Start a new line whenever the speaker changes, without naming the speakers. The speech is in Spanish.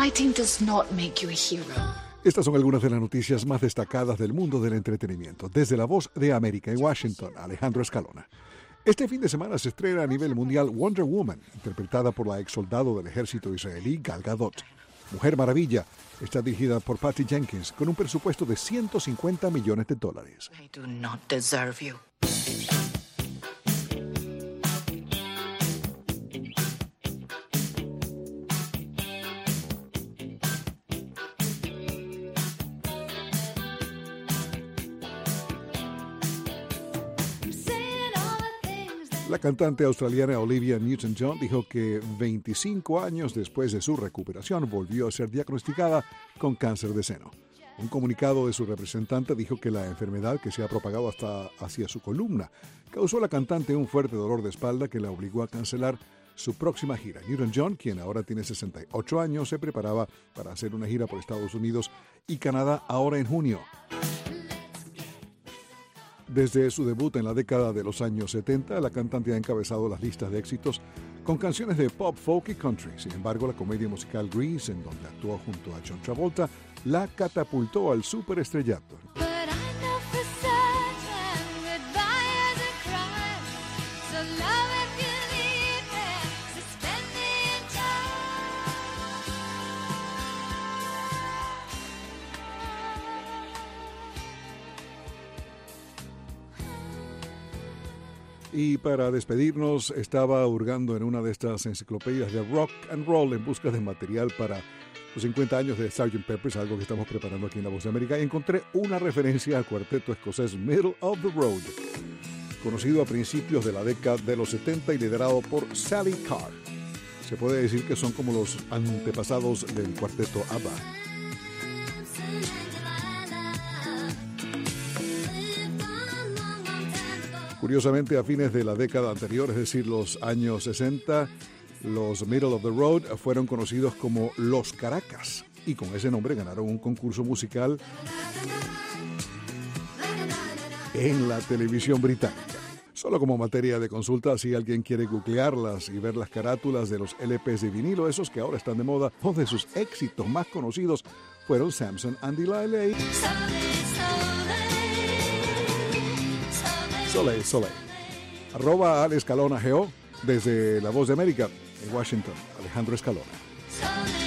Fighting does not make you a hero.
Estas son algunas de las noticias más destacadas del mundo del entretenimiento. Desde La Voz de América en Washington, Alejandro Escalona. Este fin de semana se estrena a nivel mundial Wonder Woman, interpretada por la ex soldado del ejército israelí Gal Gadot. Mujer Maravilla está dirigida por Patty Jenkins con un presupuesto de $150 millones.
I do not deserve you.
La cantante australiana Olivia Newton-John dijo que 25 años después de su recuperación volvió a ser diagnosticada con cáncer de seno. Un comunicado de su representante dijo que la enfermedad, que se ha propagado hasta hacia su columna, causó a la cantante un fuerte dolor de espalda que la obligó a cancelar su próxima gira. Newton-John, quien ahora tiene 68 años, se preparaba para hacer una gira por Estados Unidos y Canadá ahora en junio. Desde su debut en la década de los años 70, la cantante ha encabezado las listas de éxitos con canciones de pop, folk y country. Sin embargo, la comedia musical Grease, en donde actuó junto a John Travolta, la catapultó al superestrellato. Y para despedirnos, estaba hurgando en una de estas enciclopedias de rock and roll en busca de material para los 50 años de Sgt. Pepper's, algo que estamos preparando aquí en La Voz de América, y encontré una referencia al cuarteto escocés Middle of the Road, conocido a principios de la década de los 70 y liderado por Sally Carr. Se puede decir que son como los antepasados del cuarteto ABBA. Curiosamente, a fines de la década anterior, es decir, los años 60, los Middle of the Road fueron conocidos como Los Caracas y con ese nombre ganaron un concurso musical en la televisión británica. Solo como materia de consulta, si alguien quiere googlearlas y ver las carátulas de los LPs de vinilo, esos que ahora están de moda, dos de sus éxitos más conocidos fueron Samson and Delilah. Soleil, Soleil. @Al Escalona GO desde La Voz de América en Washington. Alejandro Escalona.